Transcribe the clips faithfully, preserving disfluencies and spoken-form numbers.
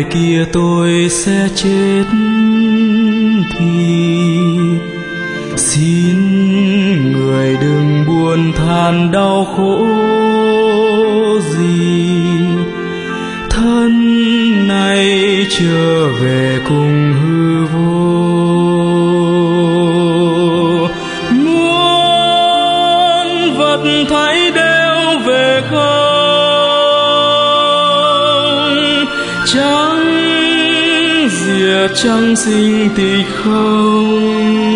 mai kia tôi sẽ chết thì xin người đừng buồn than đau khổ gì, thân này trở về cùng hư vô. Muôn vật thấy đều về không, chẳng diệt chẳng sinh tịch không.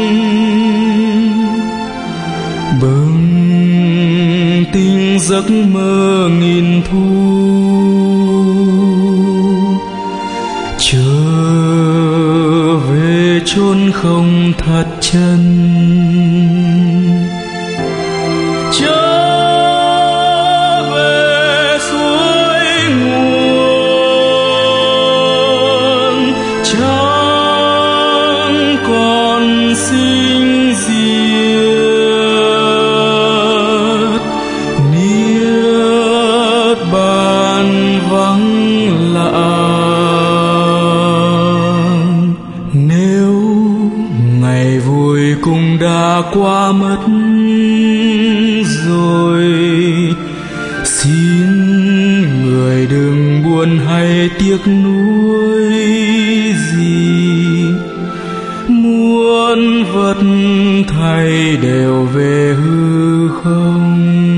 Bừng tỉnh giấc mơ nghìn thu, trở về chốn không thật chân. Trở về suối nguồn, chẳng còn sinh diệt, niết bàn vắng lặng. Nếu ngày vui cũng đã qua mất rồi, xin người đừng buồn hay tiếc nuối gì, muôn vật thay đều về hư không.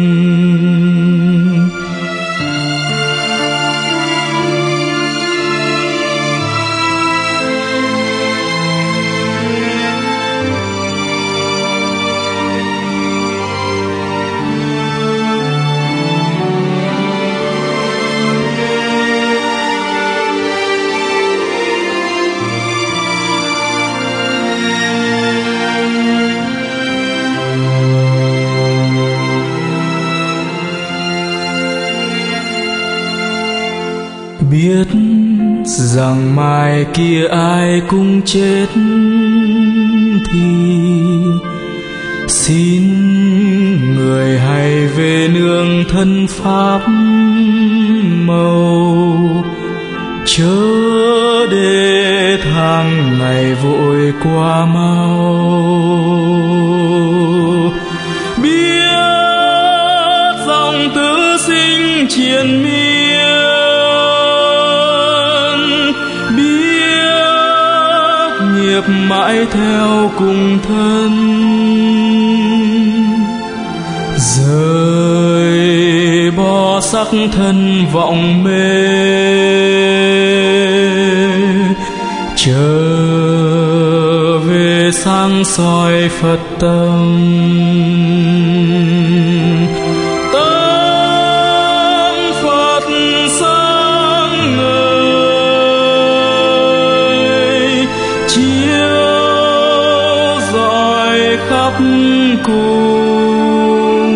Biết rằng mai kia ai cũng chết thì xin người hãy về nương thân pháp màu, chớ để tháng ngày vội qua mau. Biết dòng tứ sinh triền miên, mãi theo cùng thân, rời bỏ sắc thân vọng mê, trở về sáng soi Phật tâm. Khắp cùng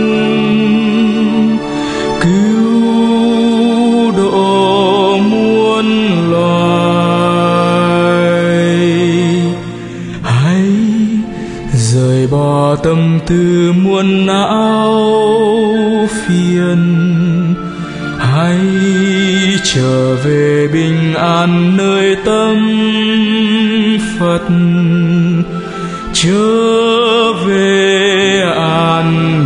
cứu độ muôn loài, hãy rời bỏ tâm tư muôn não phiền, hãy trở về bình an nơi tâm Phật, trở về an